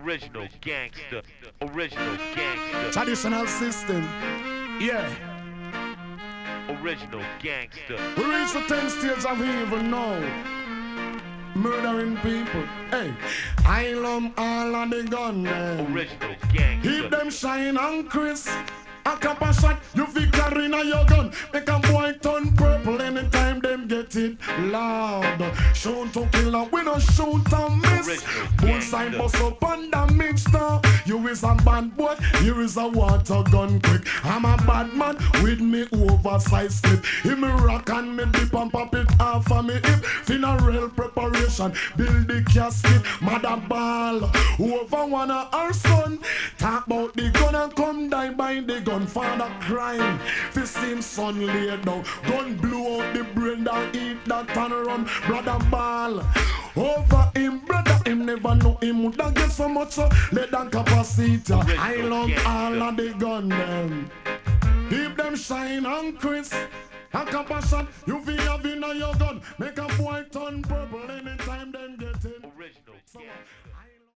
Original gangster. Original gangster. Traditional system. Yeah. Original gangster. We reach the 10 stage of evil now. Murdering people. Hey, I love all of the gun. Original gangster. Keep them shine and crisp. A couple shot, you fi carry in your gun. Make a boy turn purple anytime them get it loud. Shoot to kill and we don't shoot and miss. Both side bust up on the mixture. You is a bad boy, you is a water gun quick. I'm a bad man with me oversized slip. Him me rock and me dip and pop it off of me hip. Funeral preparation, build the casket. Mother ball, over one of our son. Talk about the gun and come die by the gun. Father crying, fist him son laid down. Gun blew out the brain that eat that and run. Brother ball over him, brother him never know him woulda get so much so let that capacity. I love all of the gun them. Keep them shine and crisp. A couple shot, you feel have in your gun. Make a boy turn purple anytime.